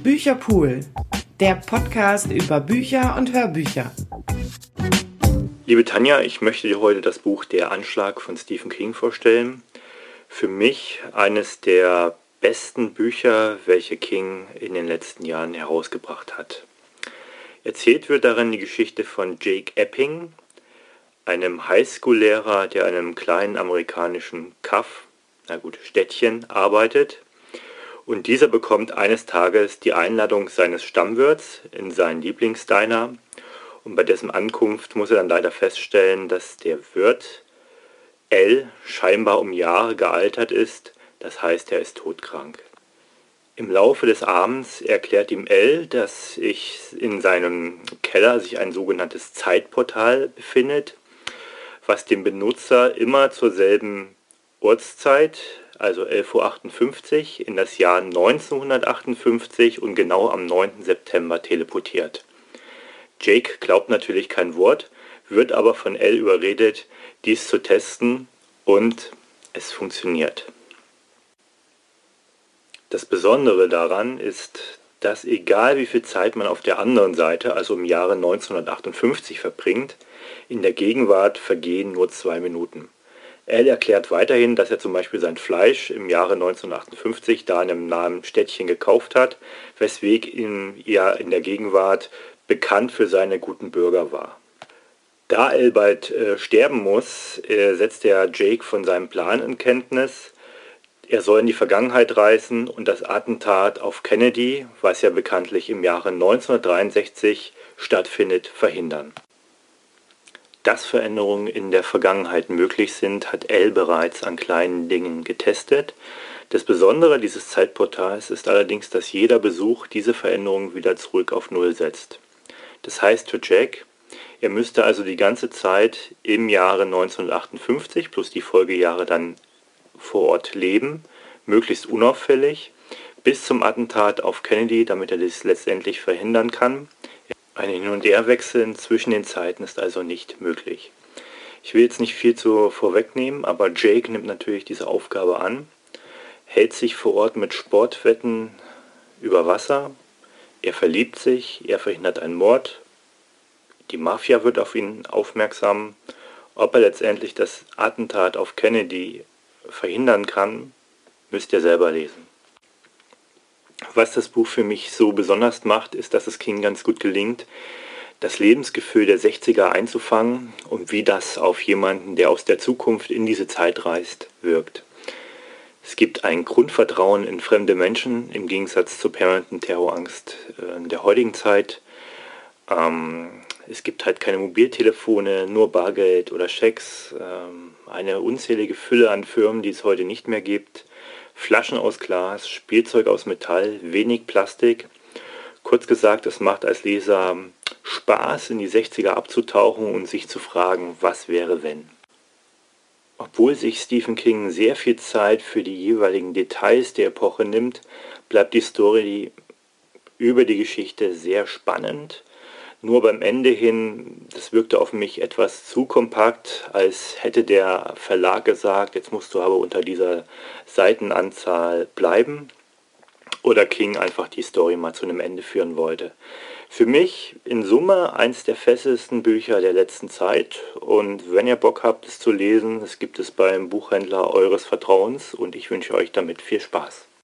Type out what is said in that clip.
Bücherpool, der Podcast über Bücher und Hörbücher. Liebe Tanja, ich möchte dir heute das Buch Der Anschlag von Stephen King vorstellen. Für mich eines der besten Bücher, welche King in den letzten Jahren herausgebracht hat. Erzählt wird darin die Geschichte von Jake Epping, einem Highschool-Lehrer, der in einem kleinen amerikanischen Städtchen arbeitet. Und dieser bekommt eines Tages die Einladung seines Stammwirts in seinen Lieblingsdiner. Und bei dessen Ankunft muss er dann leider feststellen, dass der Wirt L scheinbar um Jahre gealtert ist. Das heißt, er ist todkrank. Im Laufe des Abends erklärt ihm L, dass sich in seinem Keller ein sogenanntes Zeitportal befindet, was dem Benutzer immer zur selben Ortszeit, also 11:58 Uhr, in das Jahr 1958 und genau am 9. September teleportiert. Jake glaubt natürlich kein Wort, wird aber von L überredet, dies zu testen, und es funktioniert. Das Besondere daran ist, dass egal wie viel Zeit man auf der anderen Seite, also im Jahre 1958, verbringt, in der Gegenwart vergehen nur 2 Minuten. L erklärt weiterhin, dass er zum Beispiel sein Fleisch im Jahre 1958 da in einem nahen Städtchen gekauft hat, weswegen er in der Gegenwart bekannt für seine guten Bürger war. Da L bald sterben muss, setzt er Jake von seinem Plan in Kenntnis. Er soll in die Vergangenheit reisen und das Attentat auf Kennedy, was ja bekanntlich im Jahre 1963 stattfindet, verhindern. Dass Veränderungen in der Vergangenheit möglich sind, hat L bereits an kleinen Dingen getestet. Das Besondere dieses Zeitportals ist allerdings, dass jeder Besuch diese Veränderungen wieder zurück auf Null setzt. Das heißt für Jack, er müsste also die ganze Zeit im Jahre 1958 plus die Folgejahre dann vor Ort leben, möglichst unauffällig, bis zum Attentat auf Kennedy, damit er das letztendlich verhindern kann. Ein Hin- und Herwechseln zwischen den Zeiten ist also nicht möglich. Ich will jetzt nicht viel vorwegnehmen, aber Jake nimmt natürlich diese Aufgabe an, hält sich vor Ort mit Sportwetten über Wasser, er verliebt sich, er verhindert einen Mord, die Mafia wird auf ihn aufmerksam. Ob er letztendlich das Attentat auf Kennedy verhindern kann, müsst ihr selber lesen. Was das Buch für mich so besonders macht, ist, dass es King ganz gut gelingt, das Lebensgefühl der 60er einzufangen und wie das auf jemanden, der aus der Zukunft in diese Zeit reist, wirkt. Es gibt ein Grundvertrauen in fremde Menschen im Gegensatz zur permanenten Terrorangst in der heutigen Zeit. Es gibt halt keine Mobiltelefone, nur Bargeld oder Schecks, eine unzählige Fülle an Firmen, die es heute nicht mehr gibt, Flaschen aus Glas, Spielzeug aus Metall, wenig Plastik. Kurz gesagt, es macht als Leser Spaß, in die 60er abzutauchen und sich zu fragen, was wäre wenn. Obwohl sich Stephen King sehr viel Zeit für die jeweiligen Details der Epoche nimmt, bleibt die Story über die Geschichte sehr spannend. Nur beim Ende hin, das wirkte auf mich etwas zu kompakt, als hätte der Verlag gesagt, jetzt musst du aber unter dieser Seitenanzahl bleiben. Oder King einfach die Story mal zu einem Ende führen wollte. Für mich in Summe eins der fesselsten Bücher der letzten Zeit. Und wenn ihr Bock habt, es zu lesen, es gibt es beim Buchhändler eures Vertrauens und ich wünsche euch damit viel Spaß.